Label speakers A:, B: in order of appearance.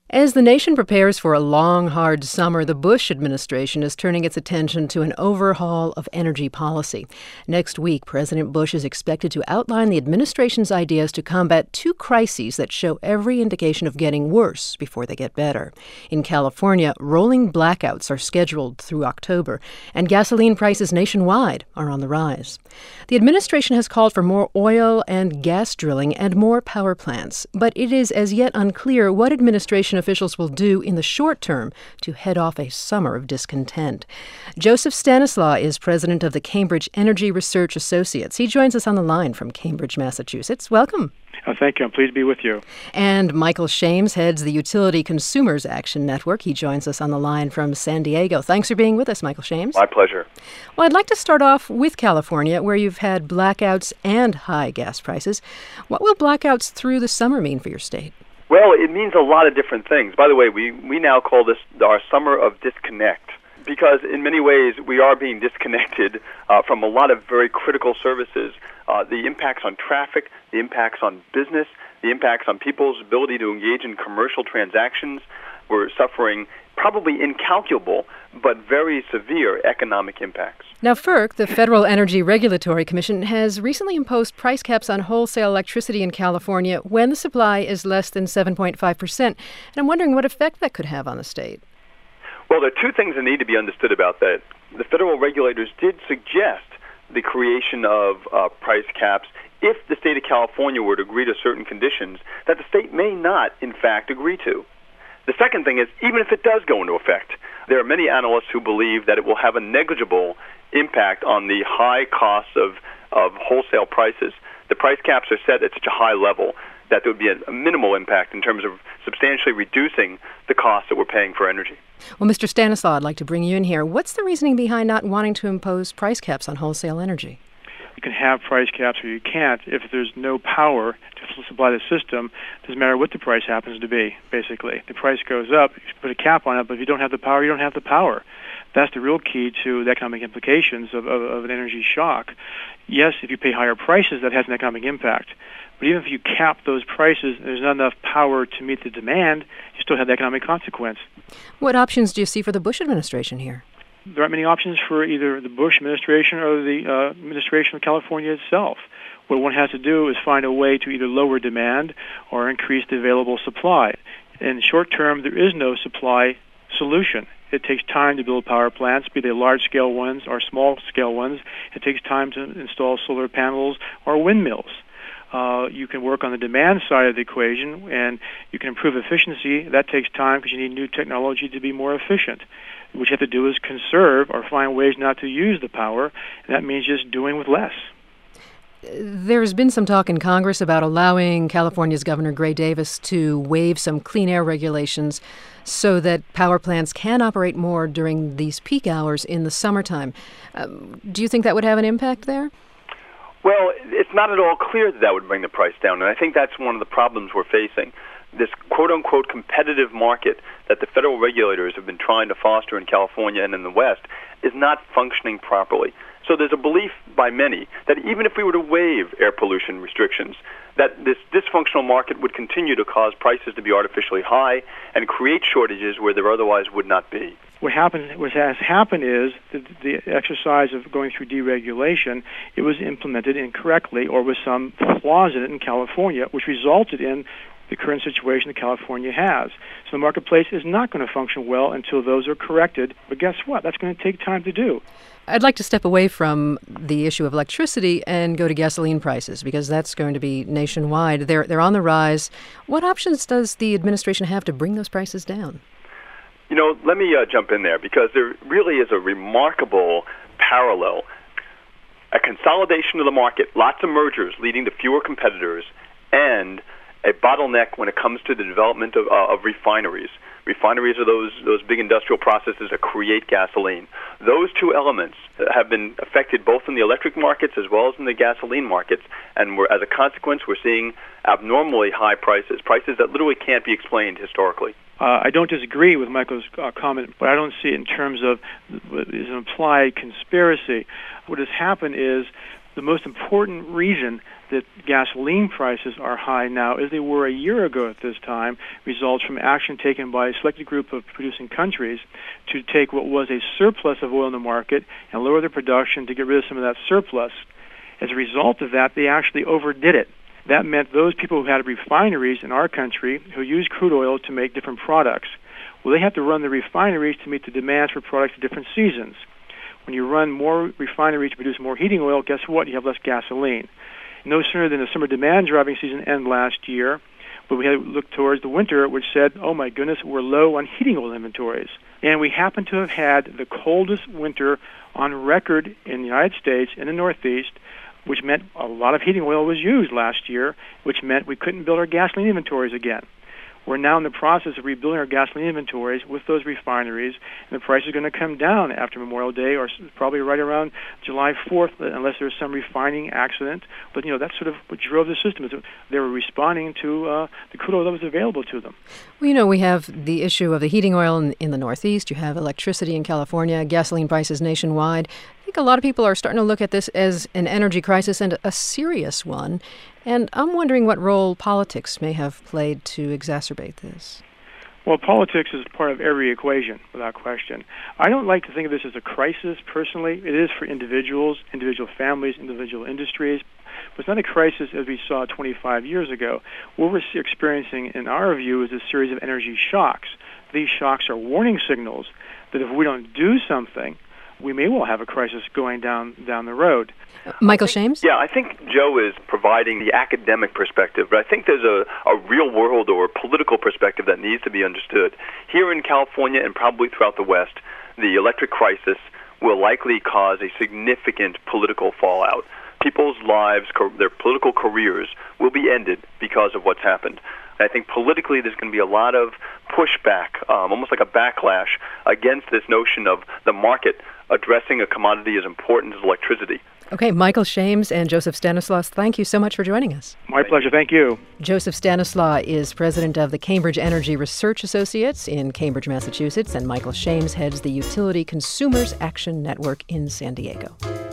A: As the nation prepares for a long, hard summer, the Bush administration is turning its attention to an overhaul of energy policy. Next week, President Bush is expected to outline the administration's ideas to combat two crises that show every indication of getting worse before they get better. In California, rolling blackouts are scheduled through October, and gasoline prices nationwide are on the rise. The administration has called for more oil and gas drilling and more power plants, but it is as yet unclear what administration officials will do in the short term to head off a summer of discontent. Joseph Stanislaw is president of the Cambridge Energy Research Associates. He joins us on the line from Cambridge, Massachusetts. Welcome.
B: Thank you. I'm pleased to be with you.
A: And Michael Shames heads the Utility Consumers Action Network. He joins us on the line from San Diego. Thanks for being with us, Michael Shames.
C: My pleasure.
A: Well, I'd like to start off with California, where you've had blackouts and high gas prices. What will blackouts through the summer mean for your state?
C: Well, it means a lot of different things. By the way, we now call this our summer of disconnect, because in many ways we are being disconnected from a lot of very critical services. The impacts on traffic, the impacts on business, the impacts on people's ability to engage in commercial transactions. We're suffering probably incalculable but very severe economic impacts.
A: Now, FERC, the Federal Energy Regulatory Commission, has recently imposed price caps on wholesale electricity in California when the supply is less than 7.5%. And I'm wondering what effect that could have on the state.
C: Well, there are two things that need to be understood about that. The federal regulators did suggest the creation of price caps if the state of California were to agree to certain conditions that the state may not, in fact, agree to. The second thing is, even if it does go into effect, there are many analysts who believe that it will have a negligible impact on the high costs of wholesale prices. The price caps are set at such a high level that there would be a minimal impact in terms of substantially reducing the costs that we're paying for energy.
A: Well, Mr. Stanislaw, I'd like to bring you in here. What's the reasoning behind not wanting to impose price caps on wholesale energy?
B: You can have price caps or you can't. If there's no power to supply the system, it doesn't matter what the price happens to be, basically. The price goes up, you put a cap on it, but if you don't have the power, you don't have the power. That's the real key to the economic implications of an energy shock. Yes, if you pay higher prices, that has an economic impact. But even if you cap those prices, there's not enough power to meet the demand, you still have the economic consequence.
A: What options do you see for the Bush administration here?
B: There aren't many options for either the Bush administration or the administration of California itself. What one has to do is find a way to either lower demand or increase the available supply. In the short term, there is no supply solution. It takes time to build power plants, be they large-scale ones or small-scale ones. It takes time to install solar panels or windmills. You can work on the demand side of the equation, and you can improve efficiency. That takes time because you need new technology to be more efficient. What you have to do is conserve or find ways not to use the power, and that means just doing with less.
A: There's been some talk in Congress about allowing California's Governor Gray Davis to waive some clean air regulations so that power plants can operate more during these peak hours in the summertime. Do you think that would have an impact there?
C: Well, it's not at all clear that would bring the price down, and I think that's one of the problems we're facing. This quote-unquote competitive market that the federal regulators have been trying to foster in California and in the West is not functioning properly. So there's a belief by many that even if we were to waive air pollution restrictions, that this dysfunctional market would continue to cause prices to be artificially high and create shortages where there otherwise would not be.
B: What has happened is the exercise of going through deregulation, it was implemented incorrectly or with some flaws in it in California, which resulted in the current situation that California has. So the marketplace is not going to function well until those are corrected. But guess what? That's going to take time to do.
A: I'd like to step away from the issue of electricity and go to gasoline prices, because that's going to be nationwide. They're on the rise. What options does the administration have to bring those prices down?
C: You know, let me jump in there, because there really is a remarkable parallel. A consolidation of the market, lots of mergers leading to fewer competitors, and a bottleneck when it comes to the development of refineries. Refineries are those big industrial processes that create gasoline. Those two elements have been affected both in the electric markets as well as in the gasoline markets, and as a consequence, we're seeing abnormally high prices that literally can't be explained historically.
B: I don't disagree with Michael's comment, but I don't see it in terms of is an implied conspiracy. What has happened is The most important reason that gasoline prices are high now, as they were a year ago at this time, results from action taken by a selected group of producing countries to take what was a surplus of oil in the market and lower their production to get rid of some of that surplus. As a result of that, they actually overdid it. That meant those people who had refineries in our country who use crude oil to make different products, well, they have to run the refineries to meet the demands for products at different seasons. When you run more refineries to produce more heating oil, guess what? You have less gasoline. No sooner than the summer demand driving season ended last year, but we had to look towards the winter, which said, oh my goodness, we're low on heating oil inventories. And we happen to have had the coldest winter on record in the United States in the Northeast, which meant a lot of heating oil was used last year, which meant we couldn't build our gasoline inventories again. We're now in the process of rebuilding our gasoline inventories with those refineries, and the price is going to come down after Memorial Day, or probably right around July 4th, unless there's some refining accident. But, that's sort of what drove the system. Is they were responding to the crude oil that was available to them.
A: Well, we have the issue of the heating oil in the Northeast. You have electricity in California, gasoline prices nationwide. I think a lot of people are starting to look at this as an energy crisis, and a serious one. And I'm wondering what role politics may have played to exacerbate this.
B: Well, politics is part of every equation, without question. I don't like to think of this as a crisis, personally. It is for individuals, individual families, individual industries. But it's not a crisis as we saw 25 years ago. What we're experiencing, in our view, is a series of energy shocks. These shocks are warning signals that if we don't do something, we may well have a crisis going down the road.
A: Michael Shames?
C: Yeah, I think Joe is providing the academic perspective, but I think there's a real world or a political perspective that needs to be understood. Here in California and probably throughout the West, the electric crisis will likely cause a significant political fallout. People's lives, their political careers will be ended because of what's happened. I think politically there's going to be a lot of pushback, almost like a backlash against this notion of the market addressing a commodity as important as electricity.
A: Okay, Michael Shames and Joseph Stanislaus, thank you so much for joining us.
B: My pleasure. Thank you.
A: Joseph Stanislaus is president of the Cambridge Energy Research Associates in Cambridge, Massachusetts, and Michael Shames heads the Utility Consumers Action Network in San Diego.